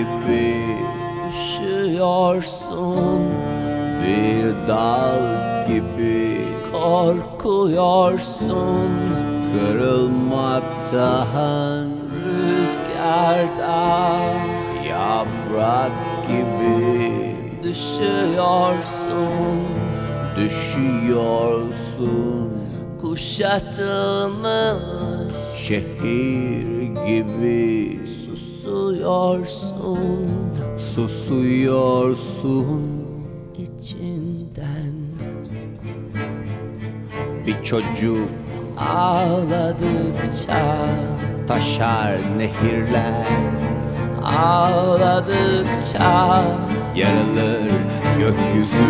gibi Üşüyorsun, bir dal gibi korkuyorsun kırılmaktan, rüzgarda yaprak gibi düşüyorsun, düşüyorsun. kuşatılmış Şehir gibi susuyorsun susuyorsun. içinden. Bir çocuk Ağladıkça, taşar nehirler, ağladıkça, yarılır gökyüzü,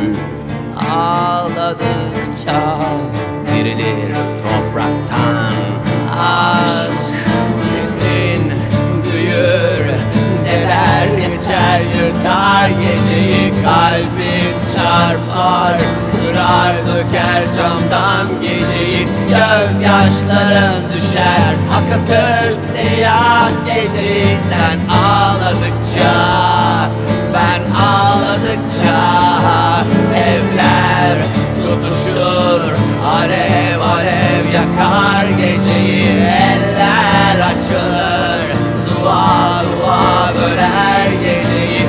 ağladıkça dirilir topraktan. Aşk sesin büyür, neler geçer yırtar geceyi, kalbin çarpar, kırar döker camdan geceyi. Gözyaşların düşer, akıtır siyah geceyi. Sen ağladıkça, ben ağladıkça, evler tutuşur, alev alev yakar geceyi. Eller açılır, dua dua böler geceyi.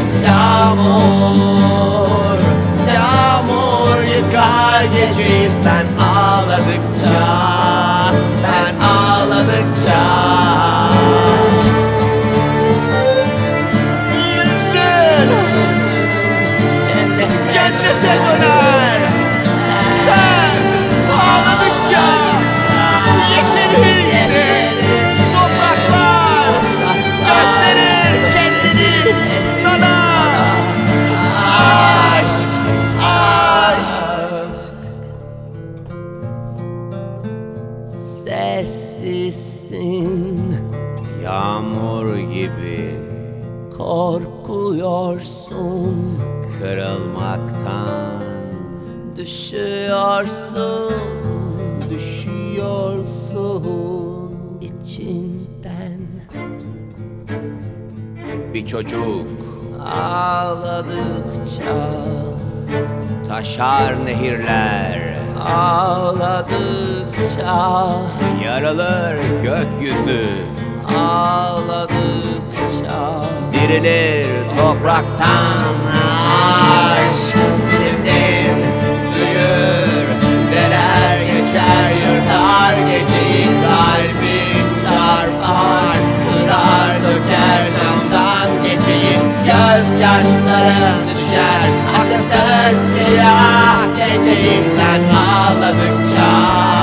Yağmur, yağmur yıkar geceyi. Sen ağladıkça, ben ağladıkça, yüzün cennete döner. Sen ağladıkça yeşerir yeri, topraklar gösterir kendini sana. Aşk, aşk. Sessizsin, Yağmur gibi korkuyorsun, kırılmaktan, düşüyorsun düşüyorsun. içinden. Bir çocuk Ağladıkça, taşar nehirler, ağladıkça, yarılır gökyüzü, ağladıkça dirilir topraktan. Aşk sesin büyür, neler geçer yırtar geceyi, kalbin çarpar, kırar döker camdan geceyi. Gözyaşların düşer, akıtır siyah geceyi. Sen ağladıkça,